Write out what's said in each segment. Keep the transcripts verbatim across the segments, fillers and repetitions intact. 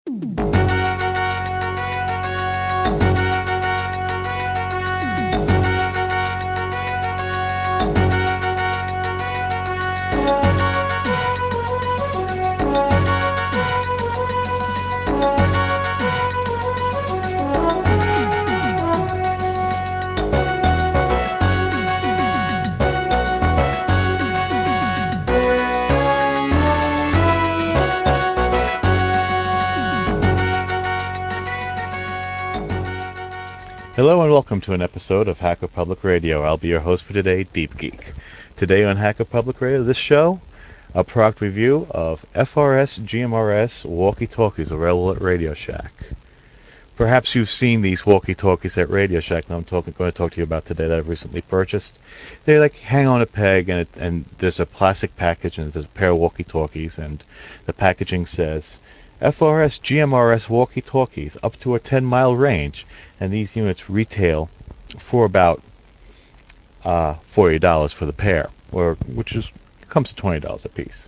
Hello and welcome to an episode of Hacker Public Radio. I'll be your host for today, Deep Geek. Today on Hacker Public Radio, this show, a product review of F R S G M R S walkie-talkies available at Radio Shack. Perhaps you've seen these walkie-talkies at Radio Shack that I'm talking, going to talk to you about today that I've recently purchased. They like hang on a peg, and it, and there's a plastic package, and there's a pair of walkie-talkies, and the packaging says F R S G M R S walkie-talkies up to a ten mile range, and these units retail for about uh, forty dollars for the pair, or which is comes to twenty dollars a piece.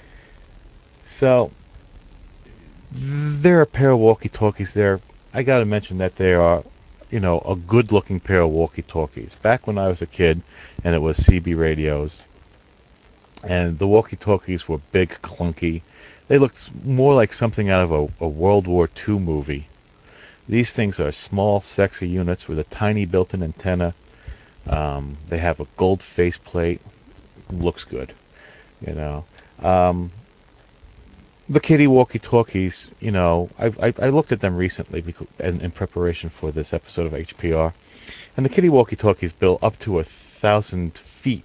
So there are a pair of walkie-talkies there. I gotta mention that they are, you know, a good-looking pair of walkie-talkies. Back when I was a kid, and it was C B radios, and the walkie-talkies were big, clunky. They looked more like something out of a, a World War Two movie. These things are small, sexy units with a tiny built-in antenna. Um, they have a gold faceplate. Looks good, you know. Um, the kitty walkie-talkies, you know, I, I, I looked at them recently because, in, in preparation for this episode of H P R, and the kitty walkie-talkies build up to a thousand feet.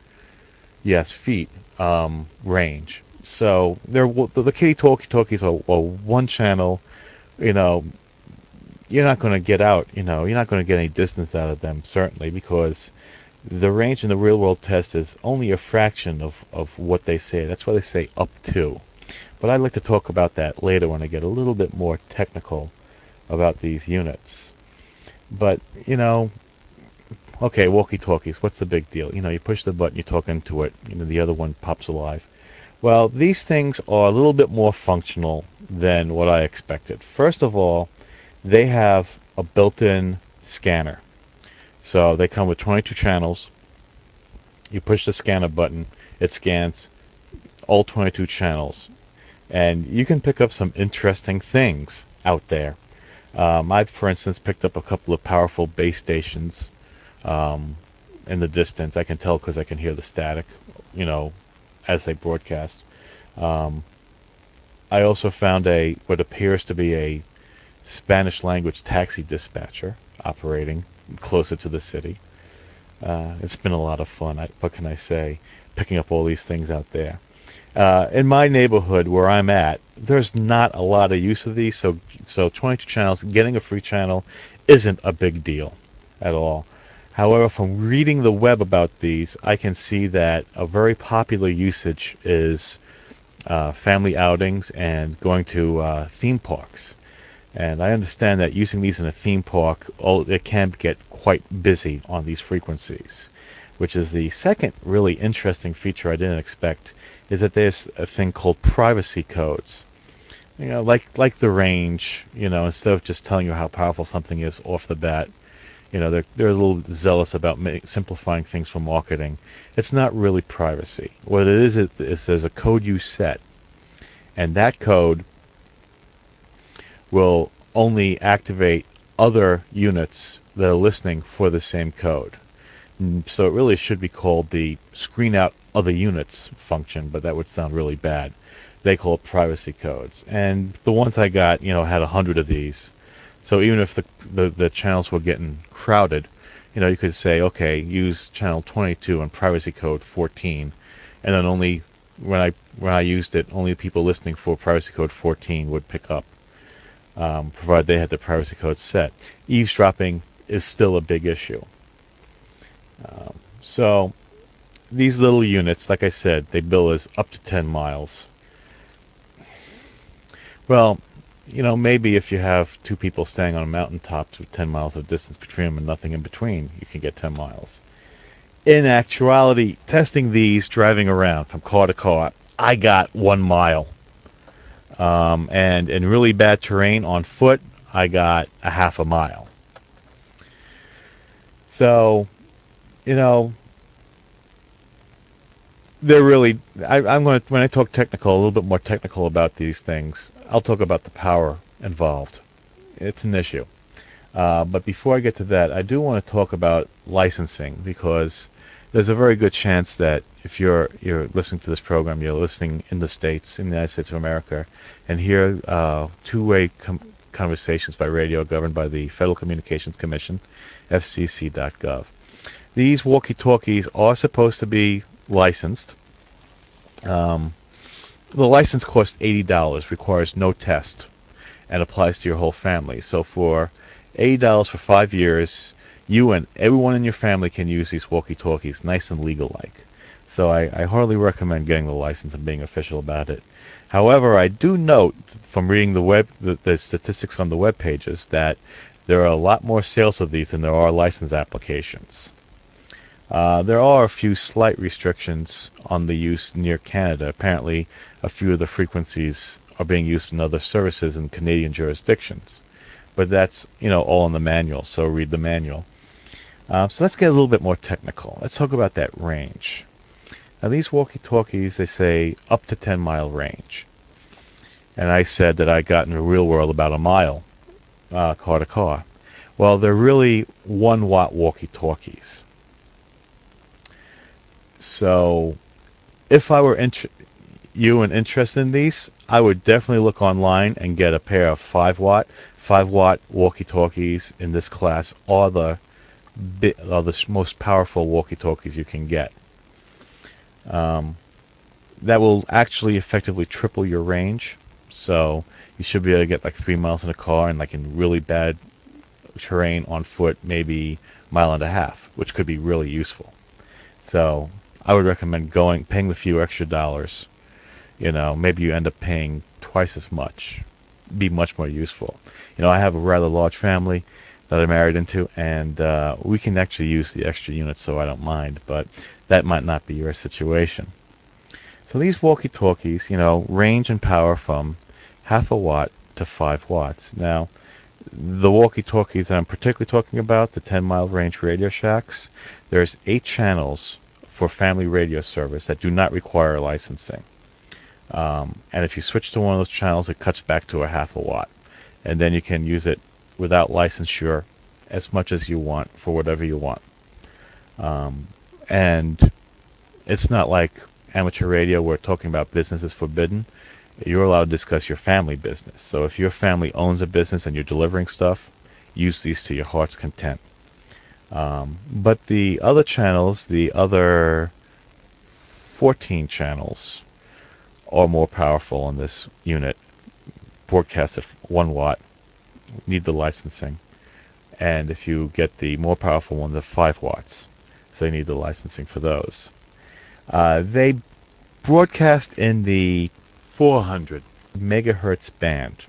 Yes, feet um, range. So they're the, the kitty walkie-talkies are, are one channel. You know, you're not going to get out. You know, you're not going to get any distance out of them certainly because the range in the real-world test is only a fraction of of what they say. That's why they say up to. But I'd like to talk about that later when I get a little bit more technical about these units. But, you know, okay, walkie-talkies, what's the big deal? You know, you push the button, you talk into it, you know, the other one pops alive. Well, these things are a little bit more functional than what I expected. First of all, they have a built-in scanner. So they come with twenty-two channels. You push the scanner button, it scans all twenty-two channels. And you can pick up some interesting things out there. Um, I've, for instance, picked up a couple of powerful base stations um, in the distance. I can tell because I can hear the static, you know, as they broadcast. Um, I also found a what appears to be a Spanish language taxi dispatcher operating closer to the city. Uh, it's been a lot of fun. I, what can I say? Picking up all these things out there. Uh, in my neighborhood where I'm at, there's not a lot of use of these, so so twenty-two channels, getting a free channel isn't a big deal at all. However, from reading the web about these, I can see that a very popular usage is uh, family outings and going to uh, theme parks. And I understand that using these in a theme park, oh, it can get quite busy on these frequencies, which is the second really interesting feature I didn't expect, is that there's a thing called privacy codes. You know, like like the range, you know, instead of just telling you how powerful something is off the bat, you know, they're, they're a little zealous about ma- simplifying things for marketing. It's not really privacy. What it is, is, is there's a code you set, and that code will only activate other units that are listening for the same code. So it really should be called the screen out other units function, but that would sound really bad. They call it privacy codes. And the ones I got, you know, had a hundred of these. So even if the, the, the channels were getting crowded, you know, you could say, okay, use channel twenty-two and privacy code fourteen. And then only when I when I used it, only the people listening for privacy code fourteen would pick up, um, provided they had the privacy code set. Eavesdropping is still a big issue. Um, so these little units, like I said, they bill as up to ten miles. Well, you know, maybe if you have two people staying on a mountaintop with ten miles of distance between them and nothing in between, you can get ten miles. In actuality, testing these, driving around from car to car, I got one mile. Um, and in really bad terrain on foot, I got a half a mile. So, you know, they're really. I, I'm going to when I talk technical, a little bit more technical about these things. I'll talk about the power involved. It's an issue. Uh, but before I get to that, I do want to talk about licensing because there's a very good chance that if you're you're listening to this program, you're listening in the states, in the United States of America, and hear uh, two-way com- conversations by radio governed by the Federal Communications Commission, F C C dot gov. These walkie-talkies are supposed to be licensed. Um, the license costs eighty dollars, requires no test, and applies to your whole family. So for eighty dollars for five years, you and everyone in your family can use these walkie-talkies, nice and legal-like. So I, I hardly recommend getting the license and being official about it. However, I do note from reading the web the, the statistics on the web pages that there are a lot more sales of these than there are license applications. Uh, there are a few slight restrictions on the use near Canada. Apparently, a few of the frequencies are being used in other services in Canadian jurisdictions. But that's, you know, all in the manual, so read the manual. Uh, so let's get a little bit more technical. Let's talk about that range. Now, these walkie-talkies, they say up to ten mile range. And I said that I got in the real world about a mile, uh, car to car. Well, they're really one watt walkie-talkies. So if I were int- you and interested in these, I would definitely look online and get a pair of five watt, five watt walkie talkies in this class. Are the bi- are the most powerful walkie talkies you can get. Um, that will actually effectively triple your range. So you should be able to get like three miles in a car, and like in really bad terrain on foot, maybe a mile and a half, which could be really useful. So I would recommend going, paying the few extra dollars. You know, maybe you end up paying twice as much. Be much more useful. You know, I have a rather large family that I married into, and uh, we can actually use the extra units, so I don't mind. But that might not be your situation. So these walkie-talkies, you know, range and power from half a watt to five watts. Now, the walkie-talkies that I'm particularly talking about, the ten mile range Radio Shacks, there's eight channels for family radio service that do not require licensing. Um, and if you switch to one of those channels, it cuts back to a half a watt. And then you can use it without licensure as much as you want for whatever you want. Um, and it's not like amateur radio where talking about business is forbidden. You're allowed to discuss your family business. So if your family owns a business and you're delivering stuff, use these to your heart's content. Um, but the other channels, the other fourteen channels, are more powerful in this unit. Broadcast at one watt, need the licensing. And if you get the more powerful one, the five watts. So you need the licensing for those. Uh, they broadcast in the four hundred megahertz band.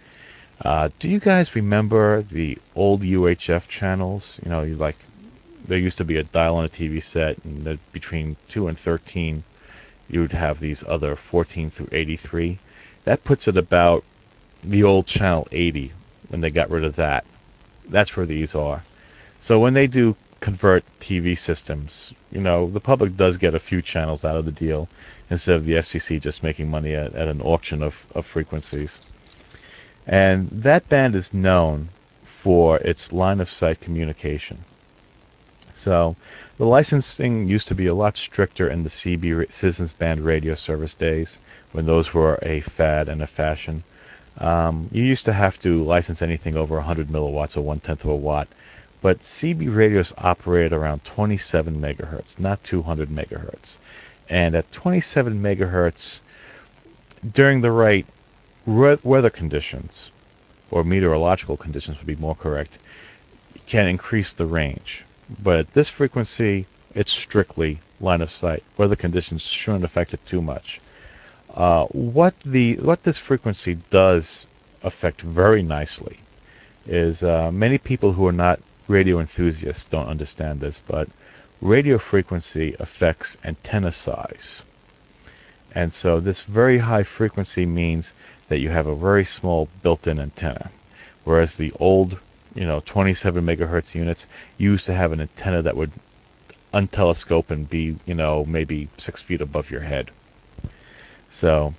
Uh, do you guys remember the old U H F channels? You know, you like there used to be a dial on a T V set, and between two and thirteen, you would have these other fourteen through eighty-three. That puts it about the old channel eighty when they got rid of that. That's where these are. So when they do convert T V systems, you know, the public does get a few channels out of the deal instead of the F C C just making money at, at an auction of, of frequencies. And that band is known for its line of sight communication. So the licensing used to be a lot stricter in the C B Citizens Band radio service days when those were a fad and a fashion. Um, you used to have to license anything over one hundred milliwatts or one tenth of a watt, but C B radios operated around twenty-seven megahertz, not two hundred megahertz. And at twenty-seven megahertz, during the right weather conditions, or meteorological conditions would be more correct, can increase the range. But at this frequency, it's strictly line of sight. Weather conditions shouldn't affect it too much. Uh, what the what this frequency does affect very nicely is uh, many people who are not radio enthusiasts don't understand this, but radio frequency affects antenna size. And so this very high frequency means that you have a very small built-in antenna, whereas the old, you know, twenty-seven megahertz units used to have an antenna that would untelescope and be, you know, maybe six feet above your head. So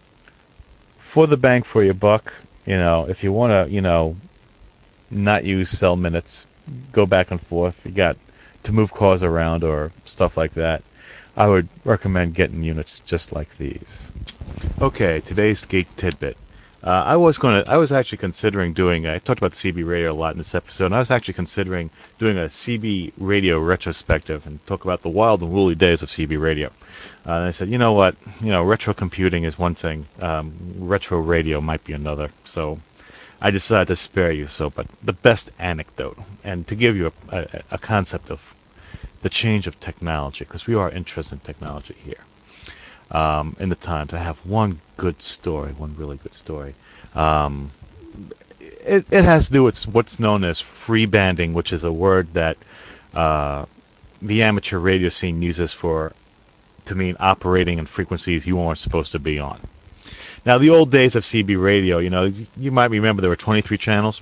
for the bang for your buck, you know, if you want to, you know, not use cell minutes, go back and forth. You got to move cars around or stuff like that. I would recommend getting units just like these. Okay, today's geek tidbit. Uh, I was going to. I was actually considering doing. I talked about C B radio a lot in this episode, and I was actually considering doing a C B radio retrospective and talk about the wild and woolly days of C B radio. Uh, and I said, you know what? You know, retro computing is one thing. Um, retro radio might be another. So I decided to spare you. So, but the best anecdote, and to give you a, a, a concept of the change of technology, because we are interested in technology here. Um, in the Times, I have one good story, one really good story. Um, it, it has to do with what's known as free banding, which is a word that uh, the amateur radio scene uses for to mean operating in frequencies you weren't supposed to be on. Now, the old days of C B radio, you know, you might remember there were twenty-three channels,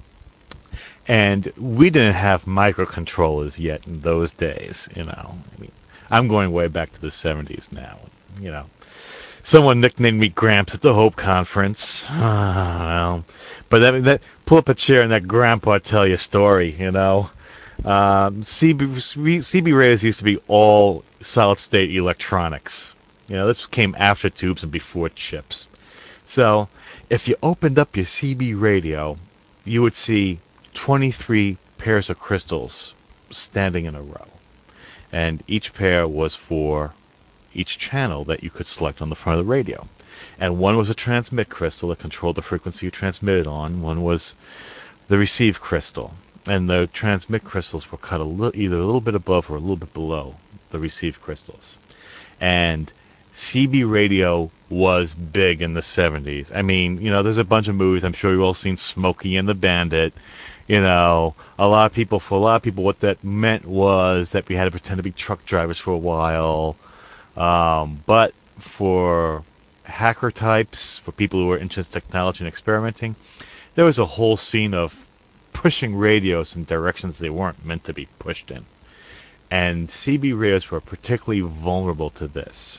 and we didn't have microcontrollers yet in those days. You know, I mean, I'm going way back to the seventies now. You know, someone nicknamed me Gramps at the Hope Conference. Well, but that, that pull up a chair and let Grandpa tell you a story. You know, um, C B C B radios used to be all solid state electronics. You know, this came after tubes and before chips. So, if you opened up your C B radio, you would see twenty-three pairs of crystals standing in a row, and each pair was for each channel that you could select on the front of the radio. And one was a transmit crystal that controlled the frequency you transmitted on. One was the receive crystal. And the transmit crystals were cut a little, either a little bit above or a little bit below the receive crystals. And C B radio was big in the seventies. I mean, you know, there's a bunch of movies. I'm sure you've all seen Smokey and the Bandit. You know, a lot of people, for a lot of people, what that meant was that we had to pretend to be truck drivers for a while. Um, but for hacker types, for people who were interested in technology and experimenting, there was a whole scene of pushing radios in directions they weren't meant to be pushed in. And C B radios were particularly vulnerable to this.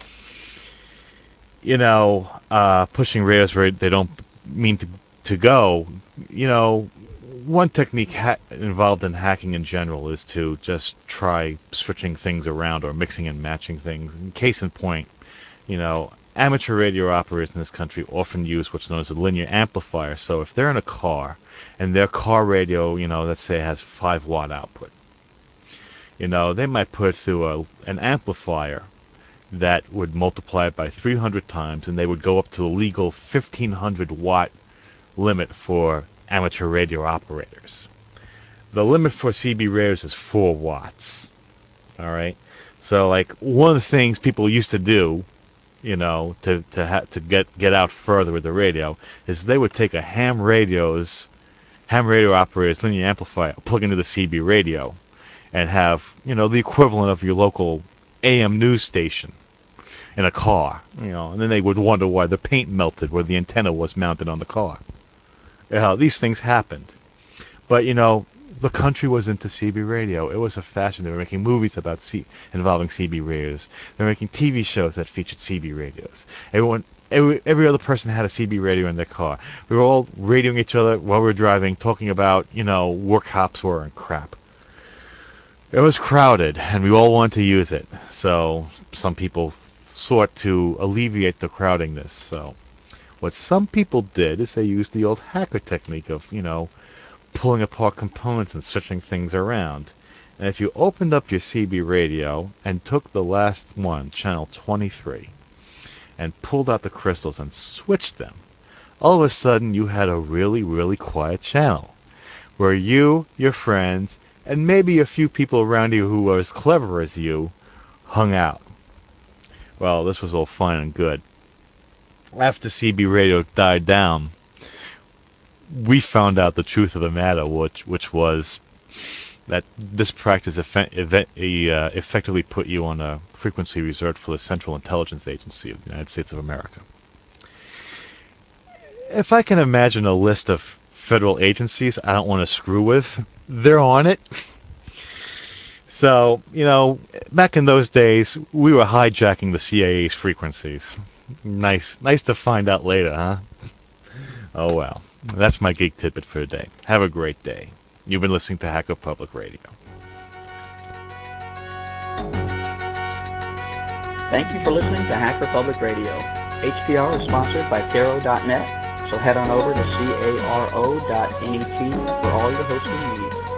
You know, uh, pushing radios where they don't mean to, to go. You know, one technique ha- involved in hacking in general is to just try switching things around or mixing and matching things. In case in point, you know, amateur radio operators in this country often use what's known as a linear amplifier. So if they're in a car and their car radio, you know, let's say has five watt output, you know, they might put it through a, an amplifier that would multiply it by three hundred times, and they would go up to the legal fifteen hundred watt limit for amateur radio operators. The limit for C B radios is four watts. All right. So, like, one of the things people used to do, you know, to to ha- to get get out further with the radio, is they would take a ham radio's ham radio operator's linear amplifier, plug into the C B radio, and have, you know, the equivalent of your local A M news station in a car, you know, and then they would wonder why the paint melted where the antenna was mounted on the car. You know, these things happened. But, you know, the country was into C B radio. It was a fashion. They were making movies about C involving C B radios. They were making T V shows that featured C B radios. Everyone, every, every other person had a C B radio in their car. We were all radioing each other while we were driving, talking about, you know, where cops were and crap. It was crowded, and we all wanted to use it. So some people sought to alleviate the crowdingness. So what some people did is they used the old hacker technique of, you know, pulling apart components and switching things around. And if you opened up your C B radio and took the last one, channel twenty-three, and pulled out the crystals and switched them, all of a sudden you had a really, really quiet channel where you, your friends, and maybe a few people around you who were as clever as you hung out. Well, this was all fine and good. After C B radio died down, we found out the truth of the matter, which which was that this practice effect, uh, effectively put you on a frequency reserved for the Central Intelligence Agency of the United States of America. if I can imagine a list of federal agencies I don't want to screw with, they're on it. So, you know, back in those days, we were hijacking the C I A's frequencies. Nice, nice to find out later, huh? Oh well. That's my geek tidbit for today. Have a great day. You've been listening to Hacker Public Radio. Thank you for listening to Hacker Public Radio. H P R is sponsored by Caro dot net, so head on over to caro dot net for all your hosting needs.